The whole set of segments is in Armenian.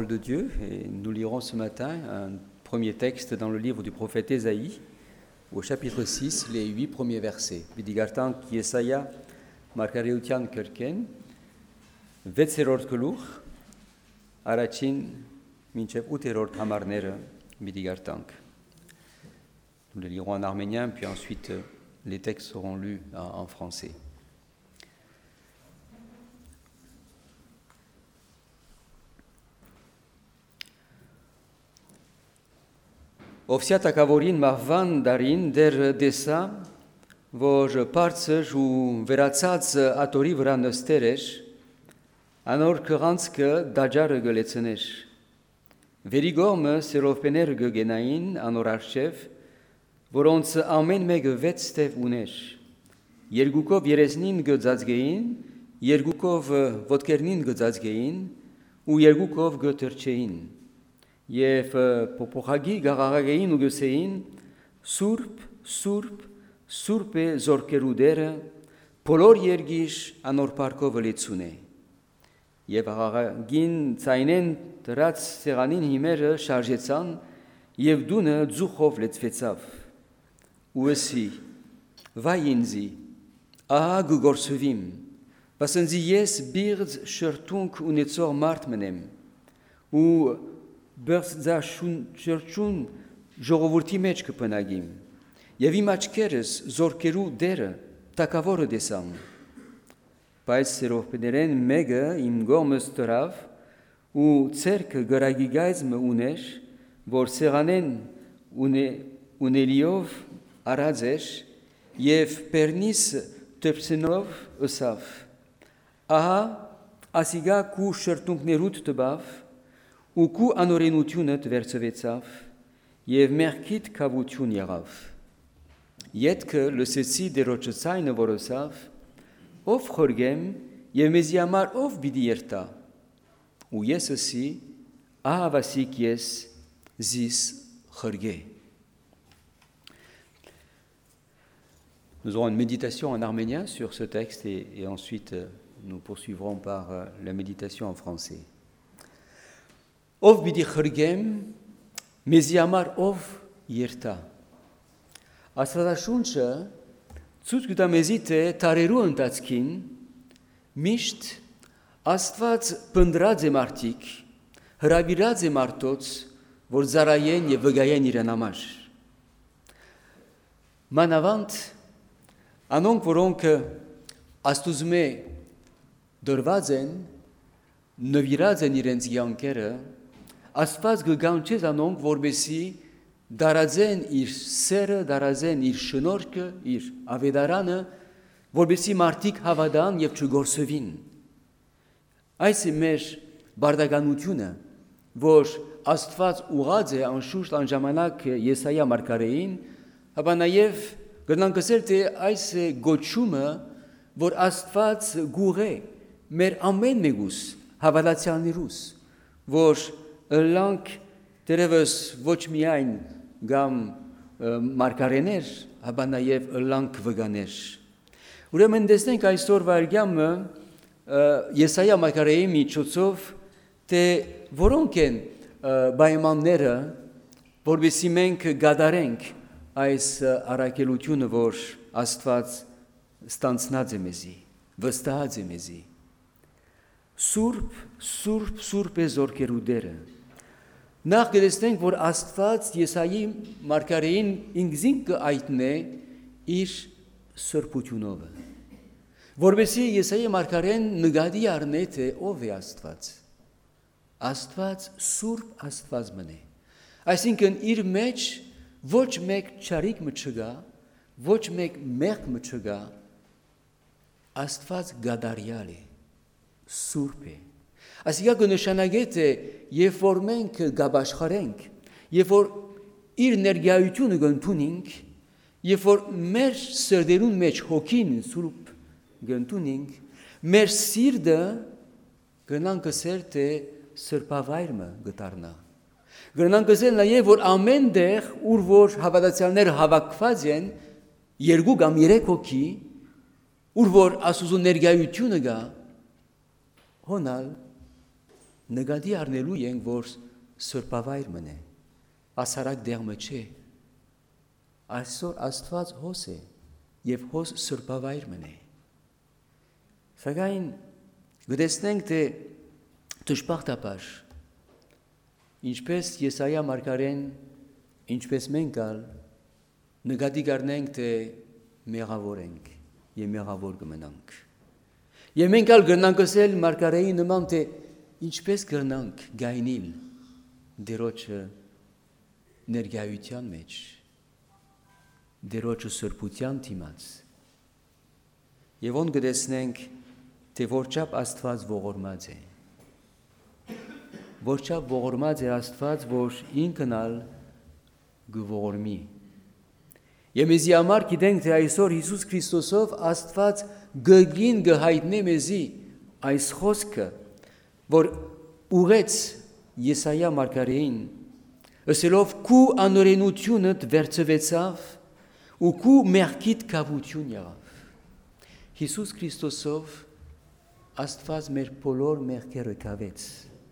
parole de Dieu et nous lirons ce matin un premier texte dans le livre du prophète Ésaïe, au chapitre 6, les 8 premiers versets. Vidigartan ki Esaia markareutian kerken, vetserort kelur, arachin minchep uterort hamarnere vidigartank. Nous les lirons en arménien, puis ensuite les textes seront lus en français. Ovsia takavorin mahvan darin der desa, vor partsăj u verațaț atori vra năstereș, anor căranțcă dajară gălețăneș. Verigormă se rovpenergă genain anor arșev, voronț amen megă vetstev uneș. Yergukov yeresnin găzațgein, Yergukov vodkernin găzațgein, u Yergukov gătărcein. Եվ փոփոխագի գաղաղագեին ու գսեին սուրբ է զորքերու դերը բոլոր երգիշ անոր պարկով լիցուն է եւ աղաղագին ցայնեն դրած սեղանին հիմերը շարժեցան եւ դունը ձուխով լեցվեցավ ու ասի վայ ինձի ահա գորսվիմ վասնզի ես բիղձ շրթունք ունեցող մարդ մնեմ ու բերձա շրջուն ժողովրդի մեջ կպնագիմ եւ իմ աչքերս զորքերու դերը տակավորը դեսամ բայց սերովպեներեն մեկը իմ գոմս դրավ ու ցերկը գրագիգայց մը ուներ որ սեղանեն ունելիով արածեր եւ պերնիս տպսնով ըսավ ահա ասիգա կու շրտունքներուտ տբավ ու կու անօրենությունդ վերցվեցավ եւ մեղքիդ կավություն եղավ ետքը լսեցի դերոջը ցայնը որոսավ ով խորգեմ եւ մեզի համար ով պիտի երթա ու ես ասի ահա վասիկ ես զիս խորգե. Nous aurons une méditation en arménien sur ce texte et ensuite nous poursuivrons par la méditation en français. Ով պիտի խրգեմ, մեզի համար ով երթա. Աստվածաշունչը ցույց կտա մեզի թե տարերու ընթացքին միշտ Աստված պնդրած է մարդիկ, հրավիրած է մարդոց, որ զարայեն եւ վգայեն իրեն համար. Մանավանդ անոնք, որոնք Աստուծմե դրված են, նվիրած են իրենց յանքերը, Աստված գգանչեց անոնք, որբեսի դարաձեն իր սերը, դարաձեն իր շնորհքը, իր ավետարանը, որբեսի մարդիկ հավատան եւ չգործվին. Այս է մեր բարդականությունը, որ Աստված ուղղած է անշուշտ այն ժամանակ Եսայա մարգարեին, ապա նաեւ գտնանք ասել թե այս է գոչումը, որ Աստված գուղե մեր ամեն մեկուս հավատացյալներուս, որ Ըլլանք դերևս ոչ միայն գամ մարգարեներ, ապա նաև ըլլանք վգաներ. Ուրեմն տեսնենք այսօր վարգյամը Եսայա մարգարեի միջոցով, թե որոնք են պայմանները, որովհետեւ մենք գադարենք այս առաքելությունը, որ Աստված ստանցնած է մեզի, վստահած է մեզի. Սուրբ է զորքերու դերը. Նախ գտեսնենք, որ Աստված Եսայի մարգարեին ինքզին կայտնե իր սրբությունով. Որովհետեւ Եսայի մարգարեն նկատի առնե թե ով է Աստված. Աստված սուրբ Աստված մնե. Այսինքն իր մեջ ոչ մեկ չարիք մը չգա, ոչ մեկ մեղք մը չգա. Աստված գադարյալ է, սուրբ է. Ասիկա կնշանակե թե երբ որ մենք գաբաշխարենք, երբ որ իր ներկայությունը կընդունենք, երբ որ մեր սրտերուն մեջ հոգին սուրբ կընդունենք, մեր սիրտը կնանք ասել թե սրբավայրը կդառնա. Կնանք ասել նաև որ ամեն տեղ ուր որ հավատացյալները հավաքված են, երկու կամ երեք հոգի, ուր որ Աստծո ներկայությունը կա, հոնալ նկատի առնելու ենք, որ սրբավայր մնե, ասարակ դեղմը չէ, այսօր Աստված հոս է և հոս սրբավայր մնե։ Սակայն գտեսնենք, թե դժբախտաբար, ինչպես Եսայիա մարգարեն, ինչպես մենք ալ նկատի կառնենք, թե մեղավոր ենք և մեղավոր կմնանք։ Եվ մենք ալ կրնանք ասել մարգարեի նման, թե ինչպես կրնանք գայնիլ Տերոջը ներկայության մեջ, Տերոջը սրբության դիմաց։ Եվ ոնց կտեսնենք, թե որչափ Աստված ողորմած է։ Որչափ ողորմած է Աստված, որ ինքն ալ կողորմի։ Եվ մեզի համար գիտենք, թե այսօր Հիսուս Քրիստոսով Աստված գգին կհայտնի մեզի այս խոսքը, որ ուղեց Եսայիա մարգարեին, ասելով քու անօրենությունդ վերցվեցավ ու քու մեղքիդ կավություն եղավ։ Հիսուս Քրիստոսով Աստված մեր բոլոր մեղքերը կավեց։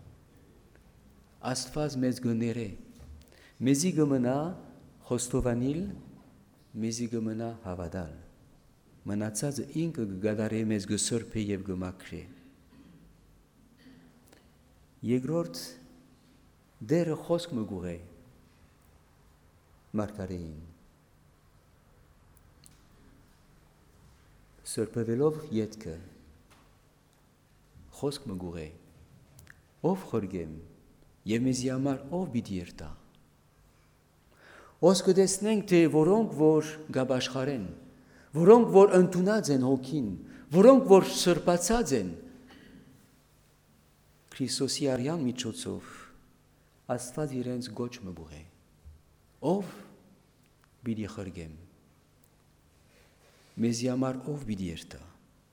Աստված մեզ գները, մեզի կմնա խոստովանիլ, մեզի կմնա հավատալ։ Մնացածը ինքը կգադարե մեզ կսրբե և կմաքրե։ Երկրորդ դերը խոսք մգուղ է մարգարեին։ Սրբվելով ետքը խոսք մգուղ է, ով խորգեմ և մեզի համար ով պիտի երտա։ Ոսկ կտեսնենք, թե որոնք որ գաբաշխարեն, որոնք որ ընդունած են հոգին, որոնք որ սրբացած են Քրիստոսի արյան միջոցով, Աստված իրենց գոչ մգուղ է, ով պիտի խորգեմ, մեզի համար ով պիտի երտա։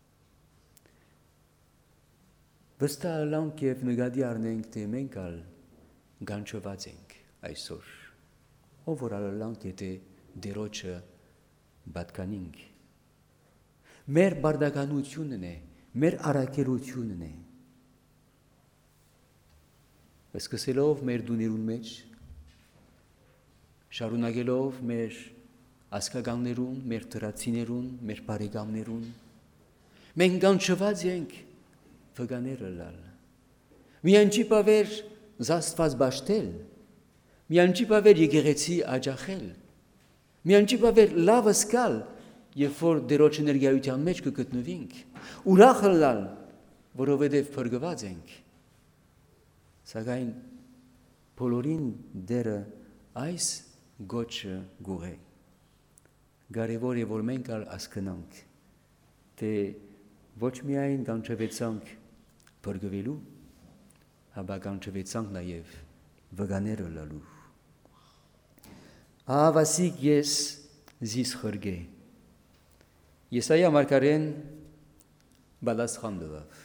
Վստահ ըլանք և նկատի առնենք, թե մենք ալ գանչված ենք այսօր, ով որ ալանք եթե Տերոջը պատկանինք։ Մեր բարդականությունն է, մեր առաքելությունն է։ Սկսելով մեր դուներուն մեջ, շարունակելով մեր ասկականներուն, մեր տրացիներուն, մեր բարեկամներուն, մենք գանչված ենք վկաները լալ։ Միայն չի պավեր Աստված բաշտել, միայն չի պավեր եկեղեցի աջախել, միայն չի պավեր լավ սկալ, երբ որ Տերոջ էներգիայության մեջ կգտնվենք, ուրախ լալ, որովհետև փրկված ենք։ Սակայն բոլորին դերը այս գոչը գուղ է։ Կարևոր է, որ մենք ալ հասկանանք, թե ոչ միայն կանչվեցանք փրկվելու, հապա կանչվեցանք նաև վկաները լալու։ Հավասիկ ես զիս խրգե։ Եսայիա մարգարեն պատասխան տվավ։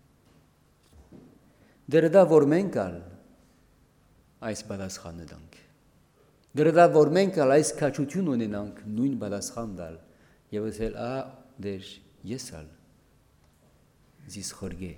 Դրդա որ մենք ալ այս պատասխանը տանք։ Դրդա որ մենք ալ այս քաջություն ունենանք նույն պատասխան տալ եւ ասել դեր ես ալ զիս խորգե։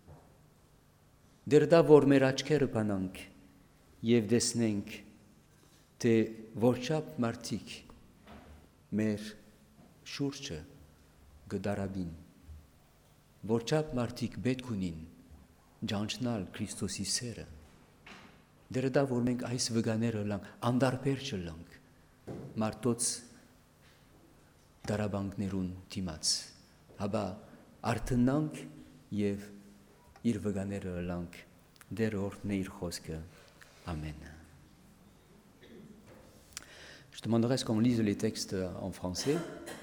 Դրդա որ մեր աչքերը բանանք եւ տեսնենք, թե որչափ մարդիկ մեր շուրջը գդարաբին, որչափ մարդիկ պետք ունին ճանչնալ Քրիստոսի սերը, դրդա որ մենք այս վկաները լանք, անդարբեր չլանք մարդոց դարաբանքներուն դիմաց, հապա արթնանք եւ իր վկաները լանք, դեր օրհնե իր խոսքը, Amen. Je demanderais qu'on lise les textes en français.